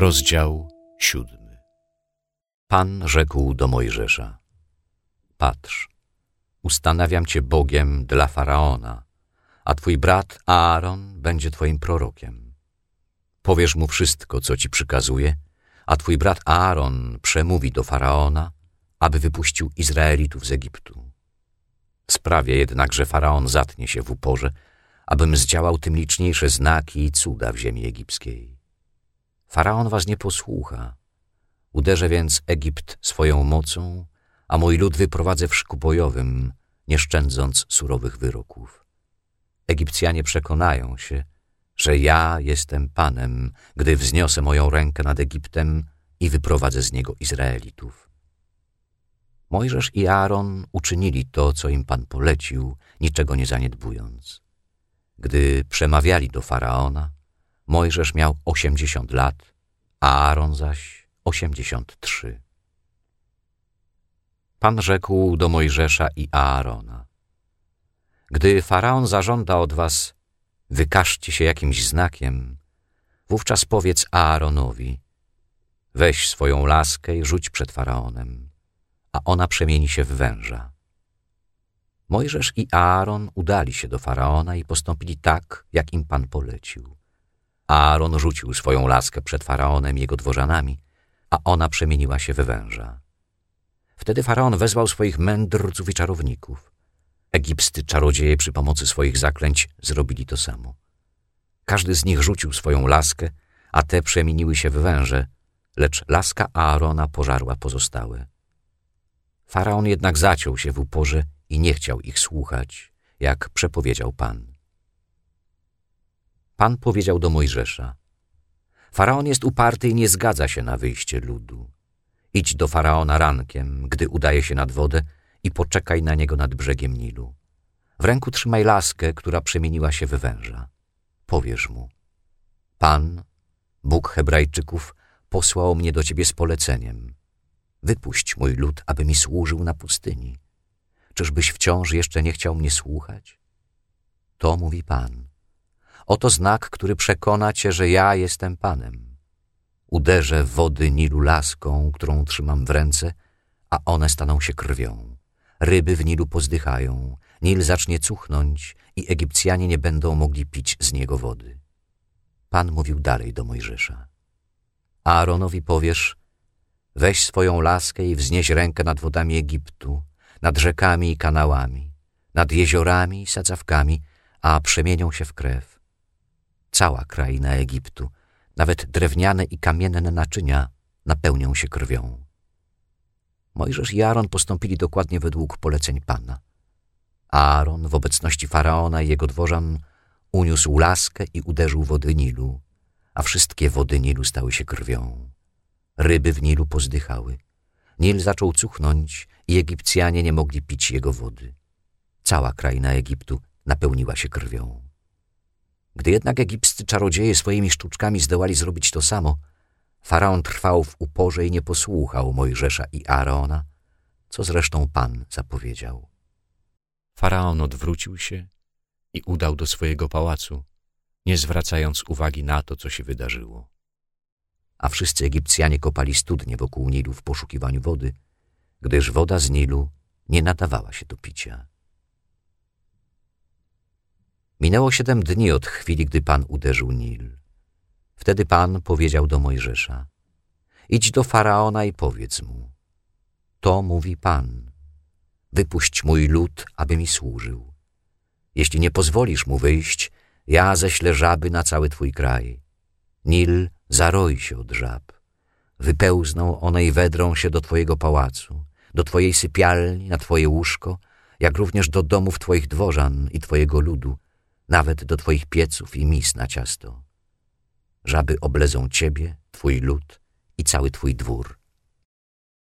Rozdział 7. Pan rzekł do Mojżesza: Patrz, ustanawiam cię Bogiem dla Faraona, a twój brat Aaron będzie twoim prorokiem. Powiesz mu wszystko, co ci przykazuje, a twój brat Aaron przemówi do Faraona, aby wypuścił Izraelitów z Egiptu. Sprawię jednak, że Faraon zatnie się w uporze, abym zdziałał tym liczniejsze znaki i cuda w ziemi egipskiej. Faraon was nie posłucha. Uderzę więc Egipt swoją mocą, a mój lud wyprowadzę w szku bojowym, nie szczędząc surowych wyroków. Egipcjanie przekonają się, że ja jestem Panem, gdy wzniosę moją rękę nad Egiptem i wyprowadzę z niego Izraelitów. Mojżesz i Aaron uczynili to, co im Pan polecił, niczego nie zaniedbując. Gdy przemawiali do Faraona, Mojżesz miał 80 lat, a Aaron zaś 83. Pan rzekł do Mojżesza i Aarona: Gdy Faraon zażąda od was, wykażcie się jakimś znakiem, wówczas powiedz Aaronowi: weź swoją laskę i rzuć przed Faraonem, a ona przemieni się w węża. Mojżesz i Aaron udali się do Faraona i postąpili tak, jak im Pan polecił. Aaron rzucił swoją laskę przed Faraonem i jego dworzanami, a ona przemieniła się w węża. Wtedy Faraon wezwał swoich mędrców i czarowników. Egipscy czarodzieje przy pomocy swoich zaklęć zrobili to samo. Każdy z nich rzucił swoją laskę, a te przemieniły się w węże, lecz laska Aarona pożarła pozostałe. Faraon jednak zaciął się w uporze i nie chciał ich słuchać, jak przepowiedział Pan. Pan powiedział do Mojżesza: Faraon jest uparty i nie zgadza się na wyjście ludu. Idź do Faraona rankiem, gdy udaje się nad wodę, i poczekaj na niego nad brzegiem Nilu. W ręku trzymaj laskę, która przemieniła się w węża. Powiesz mu: Pan, Bóg Hebrajczyków, posłał mnie do ciebie z poleceniem. Wypuść mój lud, aby mi służył na pustyni. Czyżbyś wciąż jeszcze nie chciał mnie słuchać? To mówi Pan: oto znak, który przekona cię, że ja jestem Panem. Uderzę w wody Nilu laską, którą trzymam w ręce, a one staną się krwią. Ryby w Nilu pozdychają, Nil zacznie cuchnąć i Egipcjanie nie będą mogli pić z niego wody. Pan mówił dalej do Mojżesza: Aaronowi powiesz: weź swoją laskę i wznieś rękę nad wodami Egiptu, nad rzekami i kanałami, nad jeziorami i sadzawkami, a przemienią się w krew. Cała kraina Egiptu, nawet drewniane i kamienne naczynia, napełnią się krwią. Mojżesz i Aaron postąpili dokładnie według poleceń Pana. Aaron w obecności Faraona i jego dworzan uniósł laskę i uderzył wody Nilu, a wszystkie wody Nilu stały się krwią. Ryby w Nilu pozdychały. Nil zaczął cuchnąć i Egipcjanie nie mogli pić jego wody. Cała kraina Egiptu napełniła się krwią. Gdy jednak egipscy czarodzieje swoimi sztuczkami zdołali zrobić to samo, Faraon trwał w uporze i nie posłuchał Mojżesza i Aarona, co zresztą Pan zapowiedział. Faraon odwrócił się i udał do swojego pałacu, nie zwracając uwagi na to, co się wydarzyło. A wszyscy Egipcjanie kopali studnie wokół Nilu w poszukiwaniu wody, gdyż woda z Nilu nie nadawała się do picia. Minęło 7 dni od chwili, gdy Pan uderzył Nil. Wtedy Pan powiedział do Mojżesza: idź do Faraona i powiedz mu: to mówi Pan: wypuść mój lud, aby mi służył. Jeśli nie pozwolisz mu wyjść, ja ześlę żaby na cały twój kraj. Nil zaroi się od żab. Wypełzną one i wedrą się do twojego pałacu, do twojej sypialni, na twoje łóżko, jak również do domów twoich dworzan i twojego ludu, nawet do twoich pieców i mis na ciasto. Żaby oblezą ciebie, twój lud i cały twój dwór.